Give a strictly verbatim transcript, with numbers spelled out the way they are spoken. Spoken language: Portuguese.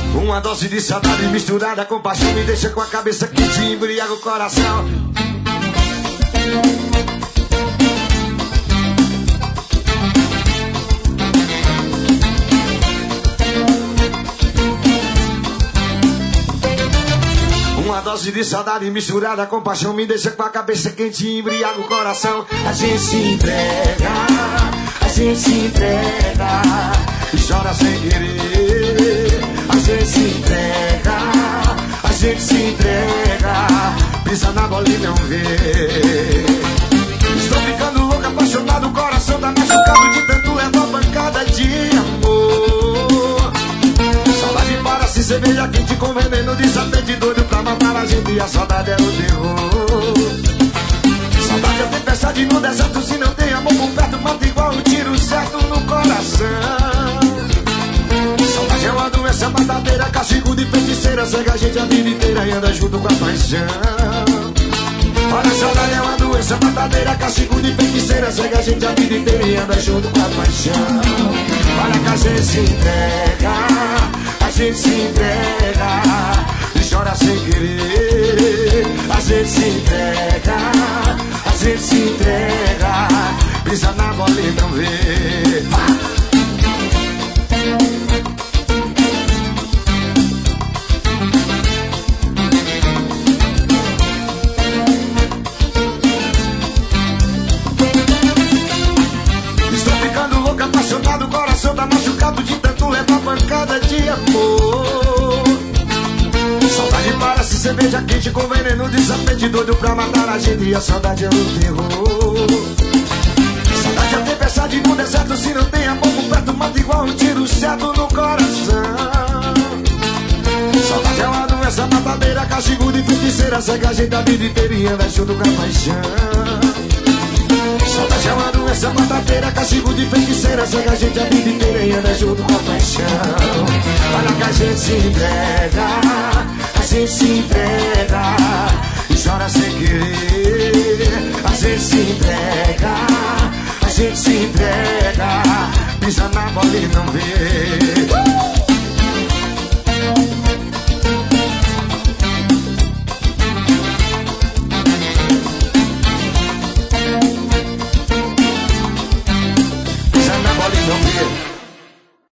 Uma dose de saudade misturada com paixão me deixa com a cabeça quente e embriaga o coração. Uma dose de saudade misturada com paixão me deixa com a cabeça quente e embriaga o coração. A gente se entrega, a gente se entrega e chora sem querer. A gente se entrega, a gente se entrega, pisa na bola e não vê. Estou ficando louco, apaixonado, o coração tá machucado de tanto levar pancada de amor. Saudade para se cerveja quente com veneno de sapete doido pra matar a gente e a saudade é o terror. Saudade é tempestade no deserto, se não tem amor por perto, mata igual um tiro certo no coração. Saudade é uma doença matadeira, castigo de feiticeira, cega a gente a vida inteira e anda junto com a paixão. Olha, saudade é uma doença matadeira, castigo de feiticeira, cega a gente a vida inteira e anda junto com a paixão. Olha que a gente se entrega, a gente se entrega e chora sem querer. A gente se entrega, a gente se entrega, pisa na bola e não vê. Estou ficando louco, apaixonado, o coração tá machucado de tanto levar pancada de amor. Saudade parece cerveja quente com veneno de sapete doido pra matar a gente e a saudade é o terror. Saudade é tempestade no deserto, se não tem amor por perto, mata igual um tiro certo no coração. Saudade é uma doença matadeira, castigo de feiticeira, cega a gente a vida inteira e anda junto com a paixão. Saudade é uma doença matadeira, castigo de feiticeira, cega a gente a vida inteira e anda junto com a paixão. Olha que a gente se entrega, a gente se entrega e chora sem querer. A gente se entrega, a gente se entrega, pisa na bola e não vê.